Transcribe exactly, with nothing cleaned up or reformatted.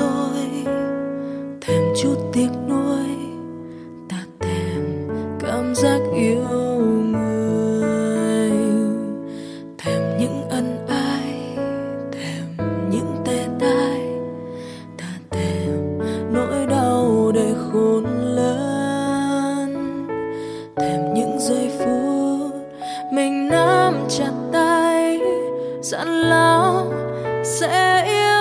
rồi, thèm chút tiếc nuối, ta thèm cảm giác yêu người, thèm những ân ái, thèm những tê tái, ta thèm nỗi đau để khôn lớn, thèm những giây phút mình nắm chặt tay, dặn lòng sẽ yêu